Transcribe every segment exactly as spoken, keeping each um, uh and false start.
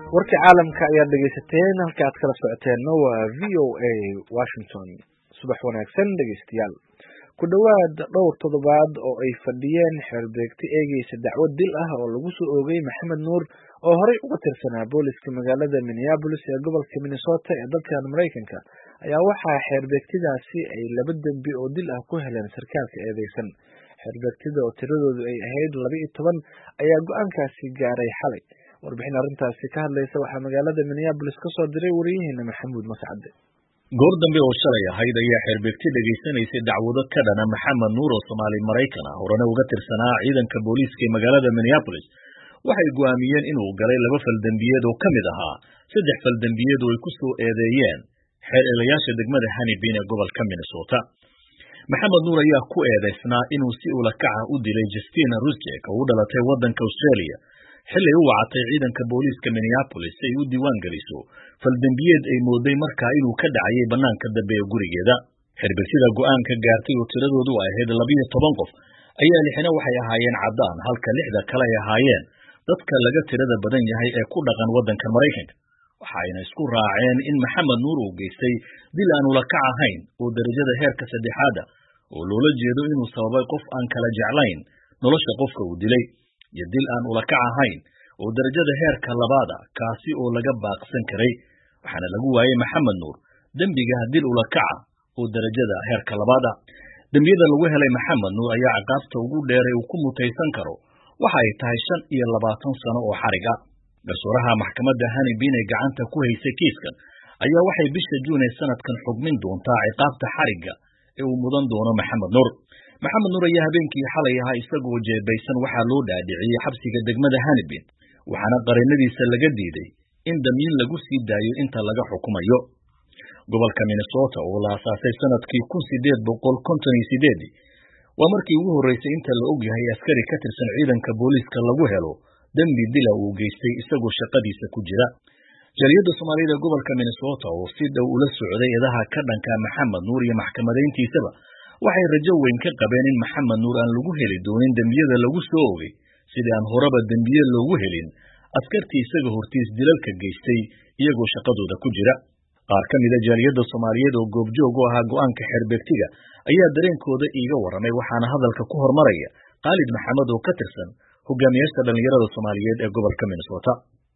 warka caalamka ayaad dhegaysateen halka aad kala socoteenna waa v o a Washington. subax wanaagsan dhegaystayaal. ku dhawaad dhowr toddobaad oo ay fadhiyeen xeelbeegti eegaysa dacwad dil ah oo lagu soo oogay Maxamed Nuur oo horey uga tirsanaa booliska magaalada Minneapolis ee gobolka Minnesota ee dalkan Mareykanka ayaa waxaa xeelbeegtidaasi ay laba dambi oo dil ah ku heleen sarkaalka eedeysan. xeelbeegtida oo tiradoodu ay ahayd laba iyo toban ayaa go'aankaasi gaaray xalay. warbixin arrintaasi ka hadlaysa waxaa magaalada Minneapolis ka soo diray wariyaheena Maxamuud Mascade. goor dambe oo shalay ahayd ayaa xeelbeegti dhageysanaysay dacwado ka dhana Maxamed Nuur oo Soomaali Mareykan ah horena uga tirsanaa ciidanka booliiska ee magaalada Minneapolis waxay go'aamiyeen inuu galay laba fal dambiyeed oo ka mid ahaa saddex fal dambiyeed oo ay ku soo eedeeyeen xeer ilayaasha degmada Hannibin ee gobolka Minnesota. Maxamed Nuur ayaa ku eedeysnaa inuu si ula kac ah u dilay Justina Rusjek oo u dhalatay waddanka Australia xilli uu wacatay ciidanka booliiska Minneapolis ay u diiwaan geliso fal dambiyeed ay mooday markaa inuu ka dhacayay bannaanka dambe ee gurigeeda. xeelbeegtida go'aanka gaartay oo tiradoodu ahayd laba iyo toban qof ayaa lixna waxay ahaayeen caddaan halka lixda kale ay ahaayeen dadka laga tirada badan yahay ee ku dhaqan waddanka Mareykanka. waxayna isku raaceen in Maxamed Nuur uu geystay dil aan ula kac ahayn oo darajada heerka saddexaad ah oo loola jeedo inuu sababay qof aan kala jeclayn nolosha qofka uu dilay, iyo dil aan ula kac ahayn oo darajada heerka labaad ah kaasi oo laga baaqsan karay. waxaana lagu waayay Maxamed Nuur dembiga dil ula kac oo darajada heerka labaad ah. dembiyada lagu helay Maxamed Nuur ayaa ciqaabta ugu dheeray uu ku mutaysan karo waxa ay tahay shan iyo labaatan sano oo xarig ah. garsooraha maxkamadda Hannibin ee gacanta ku haysay kiiskan ayaa waxay bisha Juun ee sanadkan xugmin doontaa ciqaabta xarigga ee uu mudan doono Maxamed Nuur. Maxamed Nuur ayaa habeenkii xalay ahaa isagoo jeebaysan waxaa loo dhaadhiciyay xabsiga degmada Hannibin, waxaana qareennadiisa laga diiday in damiin lagu sii daayo inta laga xukumayo. gobolka Minnesota oo la aasaasay sanadkii kun sideed boqol konton iyo sideed waa markii ugu horreysay inta la og yahay askari ka tirsan ciidanka booliiska lagu helo dembi dila uu geystay isagoo shaqadiisa ku jira. Jaaliyadda Soomaalida ee gobolka Minnesota oo si dhow ula socday eedaha ka dhanka Maxamed Nuur iyo maxkamadayntiisaba waxay rajo weyn ka qabeen in Maxamed Nuur aan lagu heli doonin dembiyada lagu soo oogay sidii aan horeba dembiye loogu helin askartii isaga hortiis dilalka geystay iyagoo shaqadooda ku jira. qaar ka mid a jaaliyadda Soomaaliyeed oo goobjoog u ahaa go'aanka xeelbeegtiga ayaa dareenkooda iiga warramay, waxaana hadalka ku hormaraya Khalid Maxamed oo ka tirsan hogaamiyaasha dhalinyarada Soomaaliyeed ee gobolka Minnesota.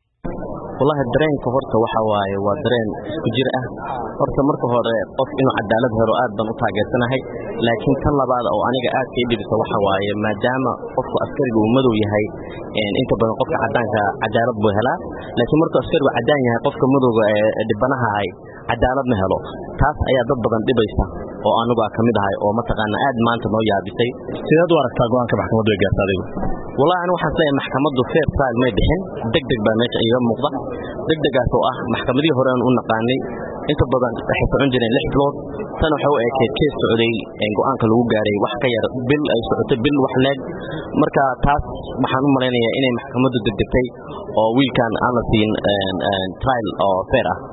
wallahi dareenka horta waxa waaye waa dareen isku jir ah. horta marka hore qof inuu cadaalad helo aad baan u taageersanahay, laakiin tan labaad oo aniga aad ka dhibisa waxa waaye maadaama qofku askariga uu madow yahay inta badan qofka cadaanka cadaalad buu helaa, laakiin markuu askarigu cadaan yahay qofka madowga ee dhibanaha ay cadaalad ma helo. taas ayaa dad badan dhibaysa oo anigu ka mid ahay oo mataqaana aad maanta noo yaabisay. sidaad u aragtaa go'aanka maxkamaddu ay gaartay adigu? wallahi anigu waxaan leeyahay maxkamaddu fair trial may bixin, degdeg baa meesha iiga muuqda. degdegaas oo ah maxkamadii hore aan u naqaanay inta badan waxay socon jireen lix bilood, tan waxa uu ekeed kees socday go'aanka lagu gaaray wax ka yar bil ay socotay bil wax leeg. marka taas waxaan u maleynayaa inay maxkamaddu degdegtay oo wiilkan aan la siin trial oo fair ah.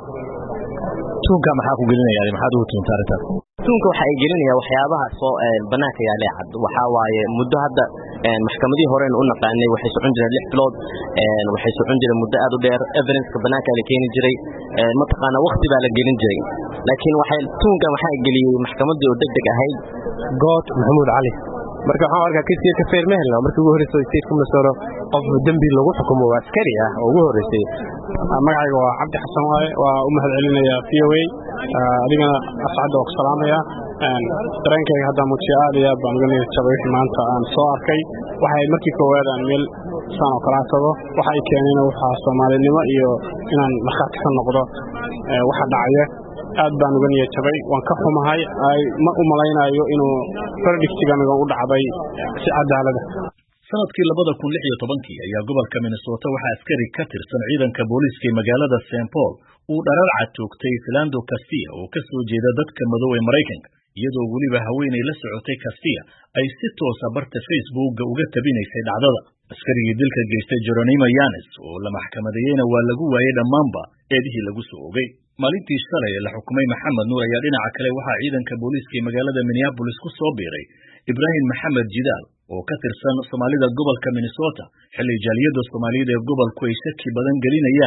tuunka maxaa ku gelinaya maxaad ugu tuntaa arrintaas? tuunka waxa ay gelinaya waxyaabaha soo banaanka yaala cad. waxa waaye muddo hadda maxkamadii hore u naqaanay waxay socon jireen lix bilood, waxay socon jireen muddo aad u dheer, evidence-ka banaanka la keeni jiray, mataqaana waqti baa la gelin jiray. laakiin waxay tuunka waxa geliyay maxkamadii oo degdeg ahayd. good Maxamuud Cali. marka waxaan arkaa kiiska ka feer mehelna markii ugu horeysay state kuma soo qof dambi lagu xukumo waa askari ah oo ugu horeysay. magacayga waa Cabdi Xasan waaye, waa u mahad celinaya V O A adigana asxaabta oo salaamaya. dareenkayga hadda muujiya aad iyo aad baan uga niyad jabay wixii maanta aan soo arkay. waxay markii koowaad aan meel saan oo kala tago waxa ay keeneen waxa Soomaalinimo iyo inaan markhaati ka noqdo waxa dhacaya. aad baan uga niyad jabay, waan ka xumahay. ay ma u malaynayo inuu verdictiganiga u dhacday si cadaalad ah. sanadkii labada kun lix iyo tobankii ayaa gobolka Minnesota waxaa askari ka tirsan ciidanka booliiska ee magaalada Saint Paul uu dhararca toogtay Philando Castilla oo ka soo jeeda dadka madow ee Mareykanka, iyadoo weliba haweeney la socotay Castilla ay si toos ah barta Facebook uga tabinaysay dhacdada. askarigii dilka geystay Geronimo Yanes oo la maxkamadeeyayna waa lagu waayay dhammaanba eedihii lagu soo oogay. maalintii shalay la xukumay Maxamed Nuur ayaa dhinaca kale waxaa ciidanka booliiska ee magaalada Minneapolis ku soo biiray Ibrahim Maxamed Jidaal oo ka tirsan Soomaalida gobolka Minnesota, xilli jaaliyadda Soomaalida ee gobolku ay shaki badan gelinayaan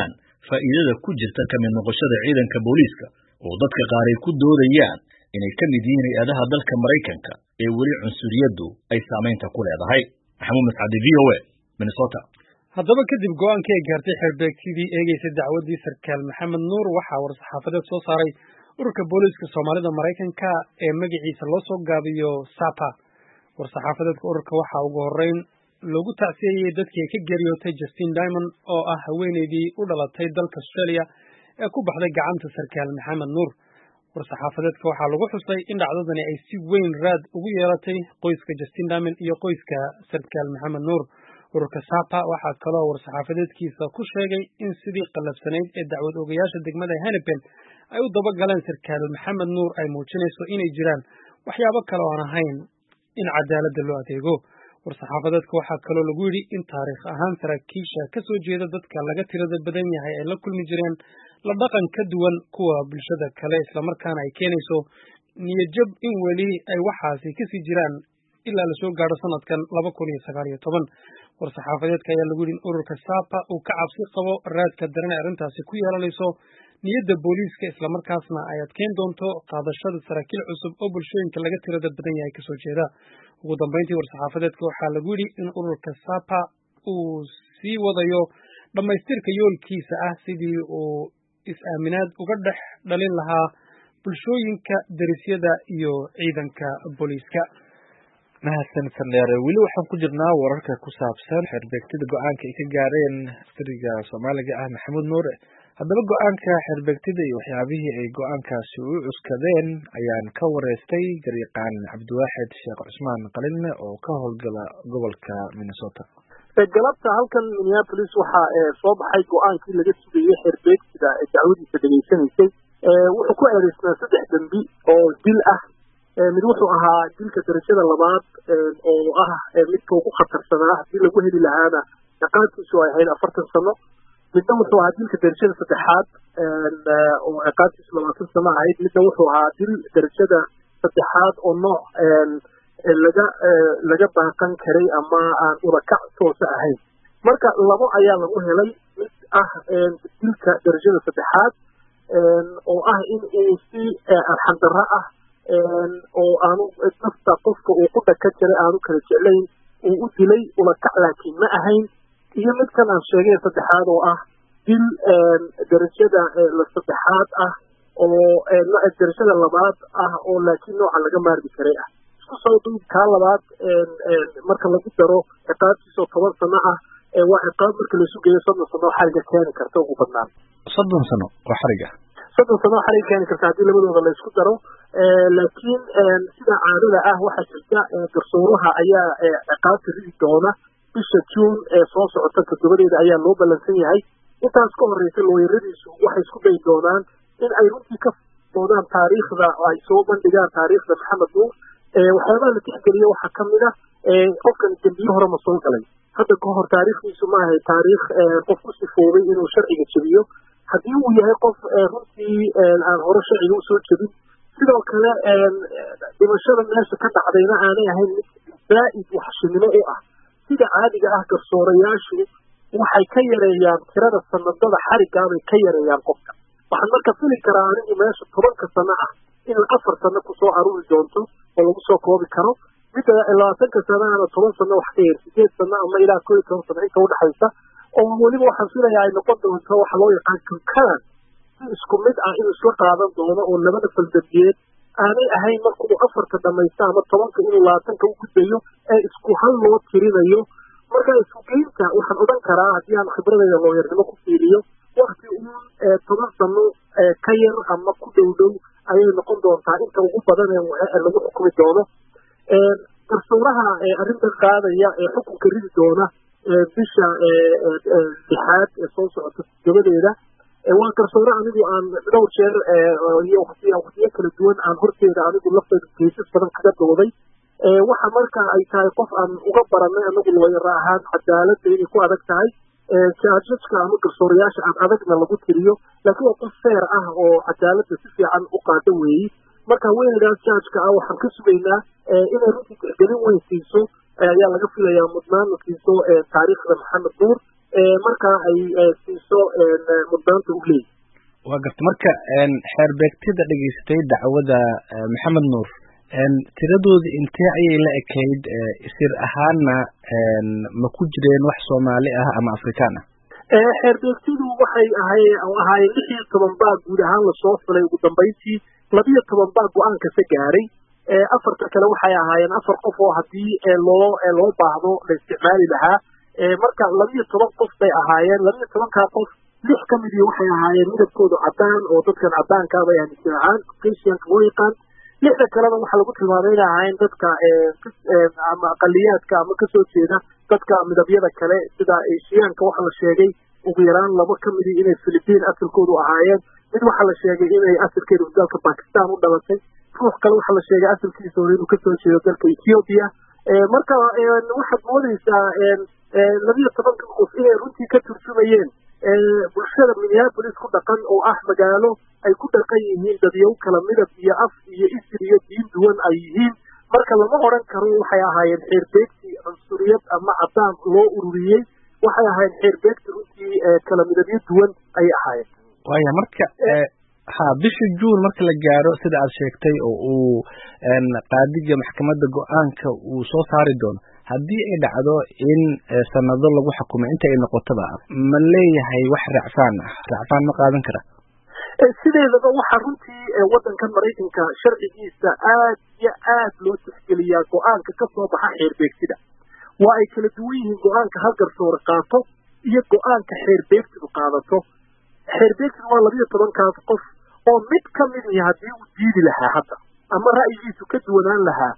faa'iidada ku jirta ka mid noqoshada ciidanka booliiska oo dadka qaar ay ku doodayaan inay ka mid yihiin hay-adaha dalka Maraykanka ee weli cunsuriyadu ay saamaynta ku leedahay. Maxamuud Mascadi, V O A, Minnesota. haddaba kadib go'aankii ay gaartay xeerbeegtidii eegeysay dacwadii sarkaal maxamed nuur waxaa war-saxaafadeed soo saaray ururka booliiska soomaalida Maraykanka ee magaciisa loo soo gaabiyo SAPA. war-saxaafadeedka ururka waxaa ugu horreyn loogu tacsiyeeyey dadkii ka geeriyootay Justine Diamond oo ah haweeneydii u dhalatay dalka Australia ee ku baxday gacanta sarkaal maxamed nuur. war-saxaafadeedka waxaa lagu xusay in dhacdadani ay si weyn raad ugu yeelatay qoyska Justine Diamond iyo qoyska sarkaal maxamed nuur. ururka SAPA waxaa kaloo war-saxaafadeedkiisa ku sheegay in sidii qalabsanayd ee dacwad ogayaasha degmada Hennepin ay u dabagaleen sarkaal maxamed nuur ay muujinayso inay jiraan waxyaabo kale oo aan ahayn in cadaaladda loo adeego. war-saxaafadeedka waxaa kaloo lagu yidhi in taariikh ahaan saraakiisha ka soo jeeda dadka laga tirada badan yahay ay la kulmi jireen la dhaqan ka duwan kuwa bulshada kale, islamarkaana ay keenayso niyadjab in weli ay waxaasi kasii jiraan ilaa lasoo gaadho sanadkan laba kun iyo sagaal iyo toban. war-saxaafadeedka ayaa lagu yidhi in ururka SAPA uu ka cabsi qabo raadka daran ee arrintaasi ku yeelanayso niyadda booliiska, islamarkaasna ay adkeyn doonto qaadashada saraakiil cusub oo bulshooyinka laga tirada badan yahay kasoo jeeda. ugu dambeyntii war-saxaafadeedka waxaa lagu yidhi in ururka SAPA uu sii wadayo dhammaystirka yoolkiisa ah sidii uu is-aaminaad uga dhex dhalin lahaa bulshooyinka derisyada iyo ciidanka booliiska. mahadsan sandheere. weli waxaan ku jirnaa wararka ku saabsan xeerbeegtida go-aanka ay ka gaareen askariga Soomaaliga ah Maxamed Nuur. haddaba go-aanka xeerbeegtida iyo waxyaabihii ay go-aankaasi u cuskadeen ayaan ka wareystay garyaqaan Cabdiwaaxid Sheekh Cusmaan Qalinle oo ka howlgala gobolka Minnesota. galabta halkan Minneapolis waxaa soo baxay go-aankii laga sugayay xeerbeegtida ee dacwadiisa dhageysanaysay. wuxuu ku eedeysnaa saddex dambi oo dil ah. mid wuxuu ahaa dilka darajada labaad oo ah midka ugu khatarsanaa haddii lagu heli lahaana ciqaabtiisu ay ahayd afartan sano. midna wuxuu ahaa dilka darajada saddexaad oo ciqaabtiisu labaatan sano ahayd. midna wuxuu ahaa dil darajada saddexaad oo nooc laga laga baaqan karay ama aan urakac toosa ahayn. marka labo ayaa lagu helay. mid ah dilka darajada saddexaad oo ah in uu si arxandarro ah oo aanu nafta qofka uu ku dhaka jiray aanu kala jeclayn uu u dilay ulakac laakiin ma ahayn. iyo midkan aan sheegay saddexaad oo ah dil darajada la saddexaad ah oo darajada labaad ah oo laakiin nooca laga maarmi karay ah. isku soo duub kaa labaad marka lagu daro ciqaabtiisoo toban sano ah waa ciqaab marka la sugayo soddon sano oo xariga keeni karta ugu badnaan. soddon sano oo xariga soddon sano oo xariga keeni karta haddii labadooda la isku daro. laakiin sida caadada ah waxaa jirta garsooraha ayaa ciqaabta ridi doona bisha June ee soo socota toddobadeeda ayaa loo ballansan yahay. intaas ka horeysa looyaradiisu waxay isku dayi doonaan in ay runtii ka doodaan taariikhda ay soo bandhigaan taariikhda Maxamed Nuur. waxyaabaha la tixgeliyo waxaa ka mid ah qofkan dembiyo hore ma soo galay. hadda ka hor taariikhdiisu ma ahay taariikh qof ku sifoobay inuu sharciga jebiyo. haddii uu yahay qof runtii aan hore sharciga usoo jebin, sidoo kale dhimashada meesha ka dhacdayna aanay ahayn mid zaa'id waxshinimo u ah. sida caadiga ah garsoorayaashu waxay ka yareeyaan tirada sanadada xarigaa bay ka yareeyaan qofka. waxaan marka fili karaa anigu meesha tobanka sano ah inay afar sano kusoo aruuri doonto oo lagu soo koobi karo. midda labaatanka sanaana toban sano wax ka yar sideed sano ama ilaa koo iyo toban sano inta udhexaysa oo weliba waxaan filayaa ay noqon doonto waxa loo yaqaan kankalan si isku mid ah inuu isla qaadan doono oo labada faldambiyeed aanay ahayn markuu afarta dhamaysta ama tobanka inuu labaatanka u gudbayo ee isku hal loo tirinayo. marka isku geynta waxaan odhan karaa haddii aan khibradayda looyarnimo ku fiiriyo wakti uun toban sano ka yar ama ku dhow dhow ayay noqon doontaa inta ugu badan ee lagu xukumi doono. garsooraha arrintan qaadaya ee xukunka ridi doona bisha lixaad ee soo socota toddobadeeda waa garsoore anigu aan dhowr jeer iyo waqtiyo kala duwan aan horteeda anigu lafteeda geesas badan kaga dooday. waxa marka ay tahay qof aan uga baranay anagu looyara ahaan cadaaladda inay ku adag tahay. jajajka ama garsoorayaasha aan adagna lagu tiriyo, laakiin waa qof feer ah oo cadaaladda si fiican u qaada weeyi. marka weynagaas jajka ah waxaan ka sugaynaa inay runtii tixgelin weyn siiso ayaa laga filayaa mudnaana siiso taariikhda Maxamed Nuur markaa ay siiso mudnaanta u leeyihi waa garta marka xeerbeegtida dhegaystay dacwada maxamed nuur tiradooda intee ayay la ekayd sir ahaanna ma ku jireen wax soomaali ah ama afrikaan ah xeerbeegtidu waxay ahay ahaayeen lix iyo toban baa guud ahaan lasoo xulay ugu dambayntii labiyo toban baa go-aankase gaaray afarta kale waxay ahaayeen afar qof oo haddii loo loo baahdo la isticmaali lahaa marka labiyo toban qof bay ahaayeen labiyo tobankaa qof lix ka midii waxay ahaayeen midabkoodu cadaan oo dadkan cadaankaa bay aaminsanahaan caucasianka loo yaqaan lixda kalena waxaa lagu tilmaamay inay ahaayeen dadka ama aqaliyaadka ama kasoo jeeda dadka midabyada kale sida asiyaanka waxaa la sheegay ugu yaraan laba ka midii inay philibiin asalkoodu ahaayeen mid waxaa la sheegay inay asalkeedu dalka bakistan u dhalatay ruux kale waxaa la sheegay asalkiisa hore inuu kasoo jeedo dalka ethiopia marka waxaad moodaysaa labiyo tobanka qof inay runtii ka turjumayeen bulshada minneapolis ku dhaqan oo ah magaalo ay ku dhaqan yihiin dadyow kala midab iyo af iyo isir iyo diin duwan ay yihiin marka lama odhan karo waxay ahaayeen xeerbeegti cunsuriyad ama cadaan loo ururiyey waxay ahaayeen xeerbeegti runtii kala midabyo duwan ayay ahaayeen waya marka ha bisha juun marka la gaaro sida aad sheegtay oo uu qaadiga maxkamadda go-aanka uu soo saari doono haddii ay dhacdo in sanado lagu xukumay inta ay noqotaba ma leeyahay wax racfaan ah racfaan ma qaadan kara sideedaba waxaa runtii waddankan maraykanka sharcigiisa aad iyo aad loo tixgeliyaa go-aanka ka soo baxa xeerbeegtida waa ay kala duwan yihiin go-aanka hal garsoore qaato iyo go-aanka xeerbeegtidu qaadato xeerbeegtidu waa labiyo tobankaas qof oo mid ka mid ihi haddii uu diidi lahaa hadda ama ra'yigiisu ka duwanaan lahaa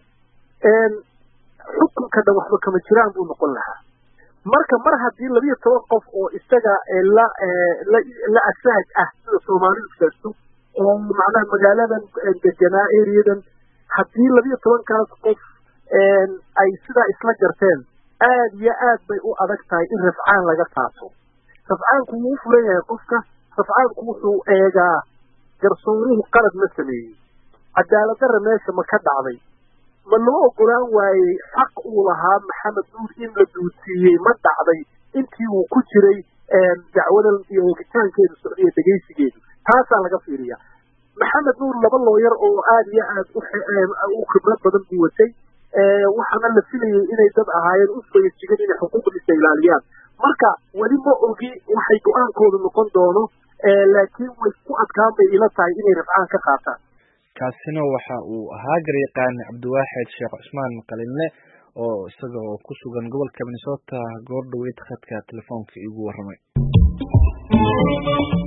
xukunka dhan waxba kama jiraan buu noqon lahaa marka mar haddii labiyo toban qof oo isaga la la la asaag ah sida soomaalidu sheegto oo macnaha magaaladan deganaa areadan haddii labiyo tobankaas qof ay sidaa isla garteen aad iyo aad bay u adag tahay in rafcaan laga qaato rafcaanku wuu u fulan yahay qofka rafcaanku wuxuu eegaa garsooruhu qalad ma sameeyey cadaaladdarra meesha ma ka dhacday ma loo ogolaan waayey xaq uu lahaa maxamed nuur in la duudsiiyey ma dhacday intii uu ku jiray dacwadan iyo oogitaankeedu socdiyo dhegaysigeedu taasaa laga fiiriya maxamed nuur laba looyar oo aad iyo aad u khibrad badan buu watay waxaana la filayay inay dad ahaayeen u fayajigan inay xuquuqdiisa ilaaliyaan marka weli ma ogi waxay go-aankoodu noqon doono laakiin way ku adkaan bay ila tahay inay rafcaan ka qaataan kaasina waxa uu ahaa garyaqaan cabdiwaaxid sheekh cusmaan qalinle oo isaga oo ku sugan gobolka minnesota goor dhaweyd khadka telefoonka iigu warramay.